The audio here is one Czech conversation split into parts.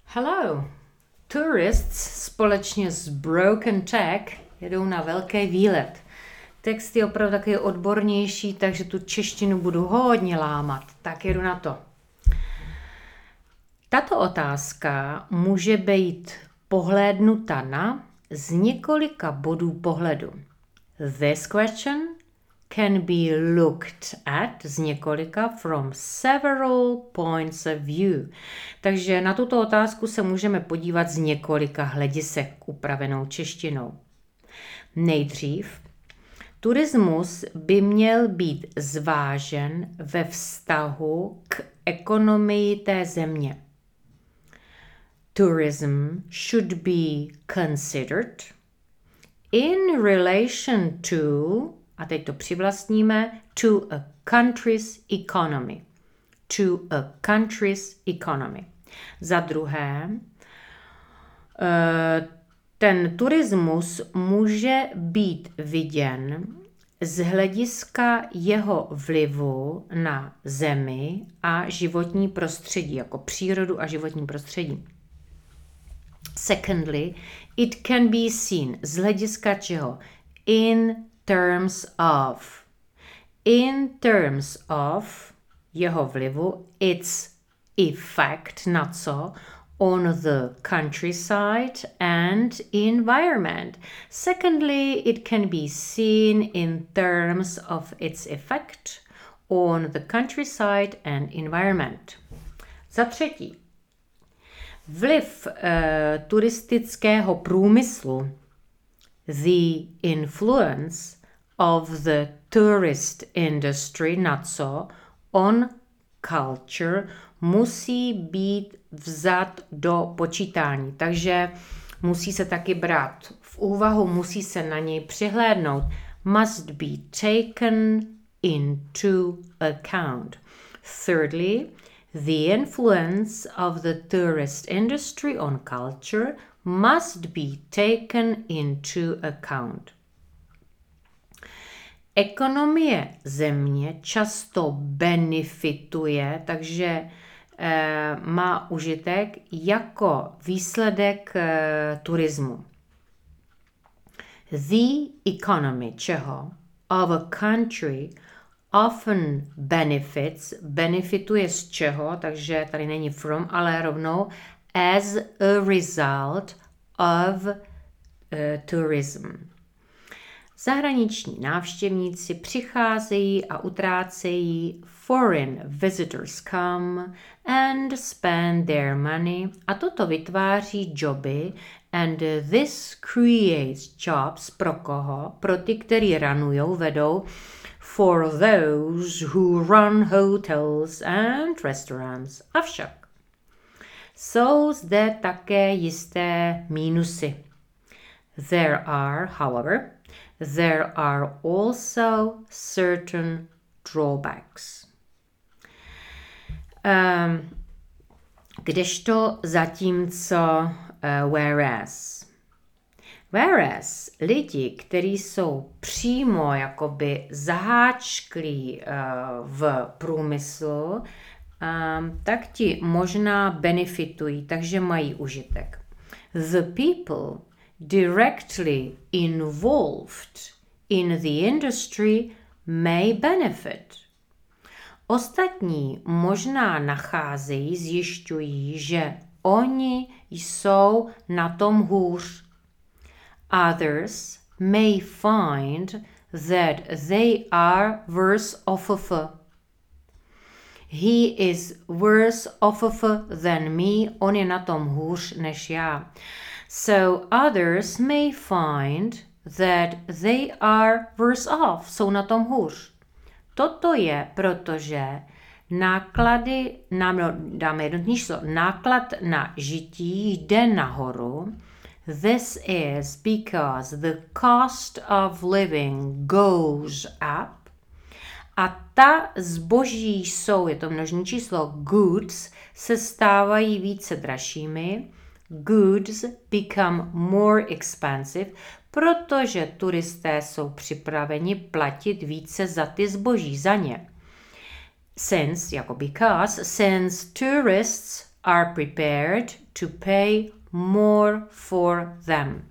Hello! Tourists společně s Broken Tech jedou na velký výlet. Text je opravdu takový odbornější, takže tu češtinu budu hodně lámat. Tak jedu na to. Tato otázka může být pohlédnuta na z několika bodů pohledu. This question can be looked at z několika from several points of view. Takže na tuto otázku se můžeme podívat z několika hledisek upravenou češtinou. Nejdřív, turismus by měl být zvážen ve vztahu k ekonomii té země. Tourism should be considered in relation to, a teď to přivlastníme, to a country's economy. To a country's economy. Za druhé, ten turismus může být viděn z hlediska jeho vlivu na zemi a životní prostředí, jako přírodu a životní prostředí. Secondly, it can be seen z hlediska čeho? In terms of jeho vlivu, its effect na co? On the countryside and environment. Secondly, it can be seen in terms of its effect on the countryside and environment. Za třetí, vliv turistického průmyslu, the influence of the tourist industry na co? On culture musí být vzat do počítání. Takže musí se taky brát v úvahu, musí se na něj přihlédnout. Must be taken into account. Thirdly, the influence of the tourist industry on culture must be taken into account. Ekonomie země často benefituje, takže má užitek jako výsledek turismu. The economy čeho? Of a country often benefituje z čeho, takže tady není from, ale rovnou as a result of tourism. Zahraniční návštěvníci přicházejí a utrácejí, foreign visitors come and spend their money, a toto vytváří joby, and this creates jobs pro koho? Pro ty, kteří vedou, for those who run hotels and restaurants. Avšak jsou zde také jisté mínusy. There are also certain drawbacks. Kdežto zatímco whereas lidi, kteří jsou přímo jakoby zaháčklí v průmyslu, tak ti možná benefitují, takže mají užitek. The people directly involved in the industry may benefit. Ostatní možná nacházejí, zjišťují, že oni jsou na tom hůř. Others may find that they are worse off. He is worse off than me. On je na tom hůř než já. So others may find that they are worse off. Jsou na tom hůř. Toto je, protože náklady, dáme jednotný číslo, náklad na žití jde nahoru. This is because the cost of living goes up. A ta zboží jsou, je to množné číslo, goods, se stávají více dražšími. Goods become more expensive, protože turisté jsou připraveni platit více za ty zboží, za ně. Since tourists are prepared to pay more for them.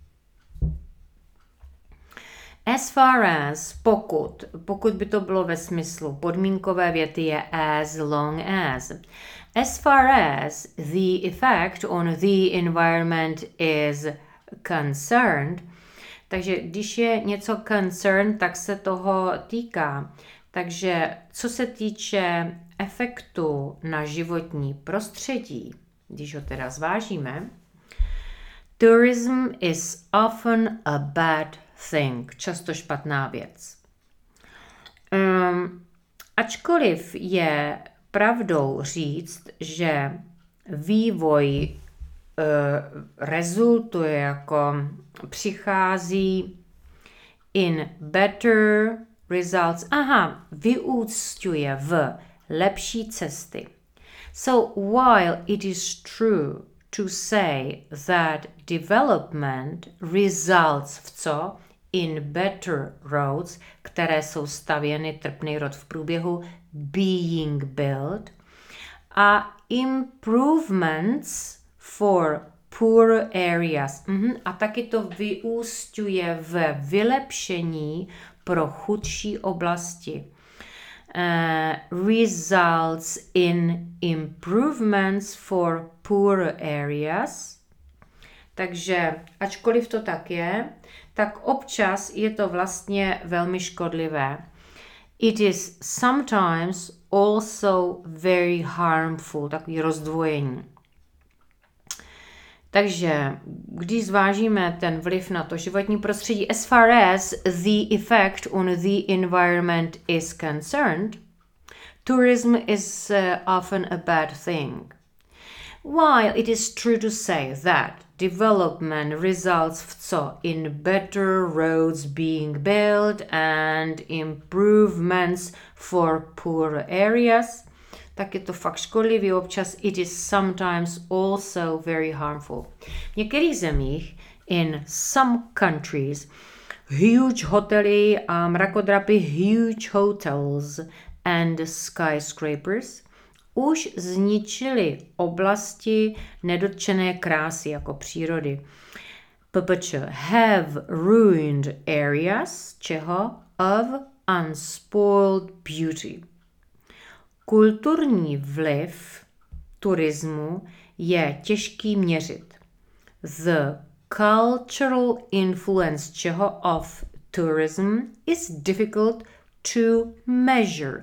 As far as, pokud by to bylo ve smyslu podmínkové věty je as long as. As far as the effect on the environment is concerned, takže když je něco concerned, tak se toho týká. Takže co se týče efektu na životní prostředí, když ho teda zvážíme, tourism is often a bad thing, často špatná věc. Ačkoliv je pravdou říct, že vývoj rezultuje jako přichází in better results, vyúsťuje v lepší cesty. So while it is true to say that development results v co? In better roads, které jsou stavěny, trpný rod v průběhu, being built, a improvements for poor areas. A taky to vyúsťuje v vylepšení pro chudší oblasti. Results in improvements for poor areas. Takže ačkoliv to tak je, tak občas je to vlastně velmi škodlivé. It is sometimes also very harmful, takový rozdvojení. Takže když zvážíme ten vliv na to životní prostředí, as far as the effect on the environment is concerned, tourism is often a bad thing. While it is true to say that development results v co? In better roads being built and improvements for poor areas, tak je to fakt škodlivý občas. It is sometimes also very harmful. V některých zemích, in some countries, huge hotely a mrakodrapy, huge hotels and skyscrapers už zničili oblasti nedotčené krásy jako přírody. Have ruined areas, čeho? Of unspoiled beauty. Kulturní vliv turismu je těžký měřit. The cultural influence čeho of tourism is difficult to measure.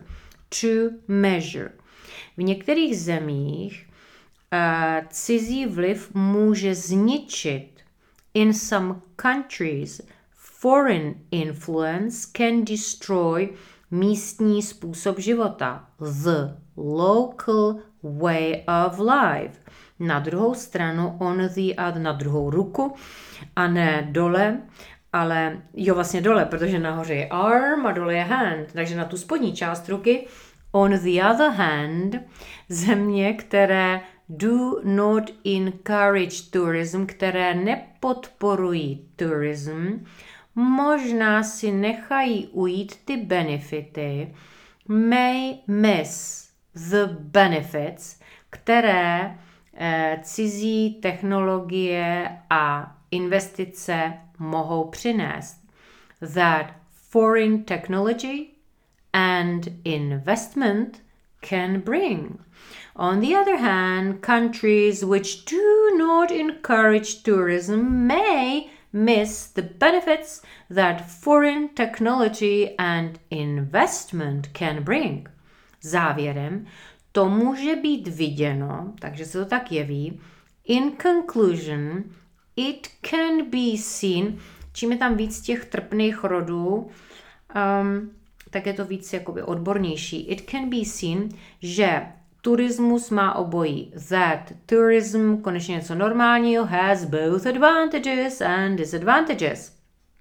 V některých zemích cizí vliv může zničit. In some countries, foreign influence can destroy místní způsob života. The local way of life. Na druhou stranu, na druhou ruku, a ne dole, ale vlastně dole, protože nahoře je arm a dole je hand, takže na tu spodní část ruky. On the other hand, země, které do not encourage tourism, které nepodporují tourism, možná si nechají ujít ty benefity, may miss the benefits, které cizí technologie a investice mohou přinést. That foreign technology and investment can bring. On the other hand, countries which do not encourage tourism may miss the benefits that foreign technology and investment can bring. Závěrem, to může být viděno, takže se to tak jeví. In conclusion, it can be seen, čím je tam víc těch trpných rodů, tak je to víc jakoby odbornější. It can be seen, že turismus má obojí. That tourism, konečně něco normálního, has both advantages and disadvantages.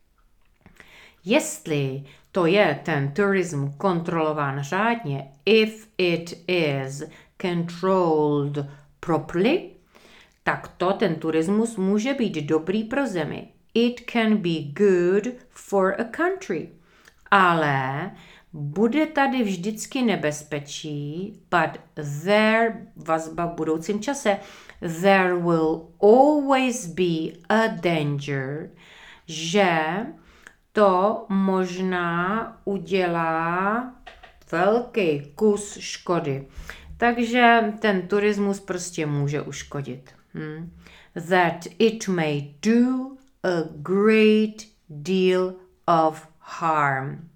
Jestli to je ten turism kontrolován řádně, if it is controlled properly, tak ten turismus může být dobrý pro zemi. It can be good for a country. Ale Bude tady vždycky nebezpečí, but there, vazba v budoucím čase, there will always be a danger, že to možná udělá velký kus škody. Takže ten turismus prostě může uškodit. That it may do a great deal of harm.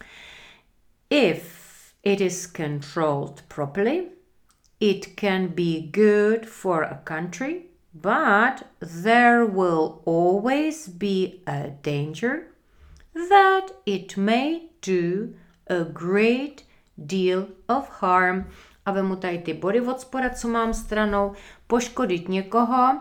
If it is controlled properly, it can be good for a country, but there will always be a danger that it may do a great deal of harm. A vemu tady ty body od spoda, co mám stranou. Poškodit někoho,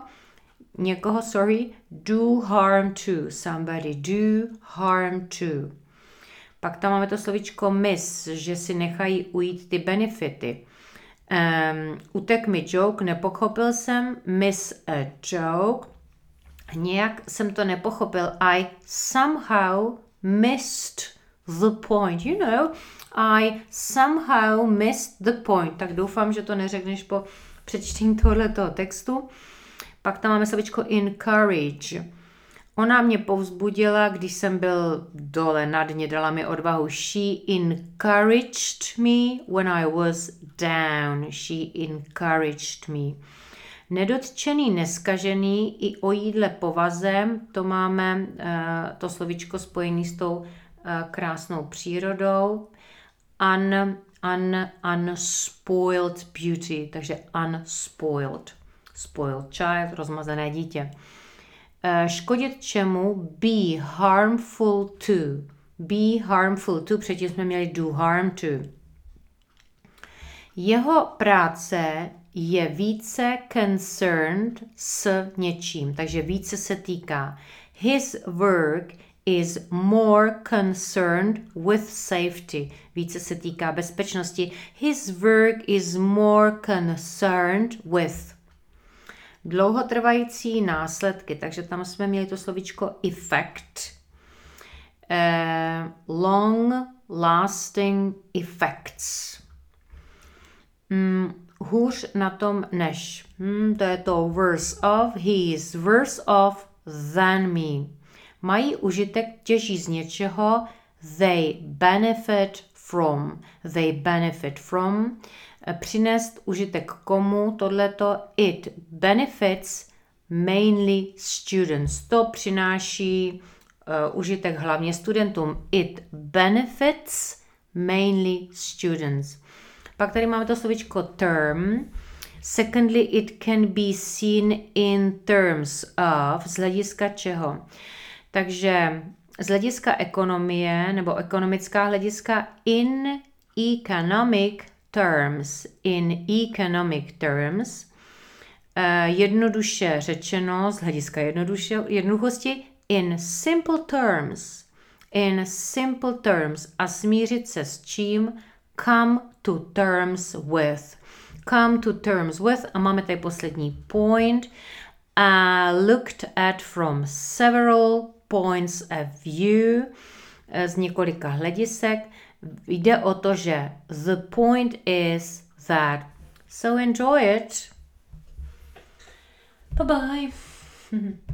do harm to. Somebody do harm to. Pak tam máme to slovíčko miss, že si nechají ujít ty benefity. Utek mi joke, nepochopil jsem, miss a joke. Nějak jsem to nepochopil. I somehow missed the point. You know, I somehow missed the point. Tak doufám, že to neřekneš po přečtení tohoto textu. Pak tam máme slovíčko encourage. Ona mě povzbudila, když jsem byl dole na dně, dala mi odvahu. She encouraged me when I was down. She encouraged me. Nedotčený, neskažený i o jídle povazem, to máme to slovíčko spojené s tou krásnou přírodou. Unspoiled beauty, takže unspoiled. Spoiled child, rozmazané dítě. Škodit čemu? Be harmful to. Be harmful to, předtím jsme měli do harm to. Jeho práce je více concerned s něčím, takže více se týká. His work is more concerned with safety. Více se týká bezpečnosti. His work is more concerned with. Dlouhotrvající následky, takže tam jsme měli to slovíčko effect. Long lasting effects. Hůř na tom než. To je to worse of. He is worse off than me. Mají užitek, těží z něčeho. They benefit from. They benefit from. Přinést užitek komu? Tohleto it benefits mainly students. To přináší užitek hlavně studentům. It benefits mainly students. Pak tady máme to slovíčko term. Secondly, it can be seen in terms of. Z hlediska čeho? Takže z hlediska ekonomie nebo ekonomická hlediska in economic terms. In economic terms. Jednoduše řečeno, z hlediska jednoduchosti, in simple terms. In simple terms. A smířit se s čím? Come to terms with. Come to terms with. A máme tady poslední point. Looked at from several points of view. Z několika hledisek. Jde o to, že the point is that. So enjoy it. Bye bye.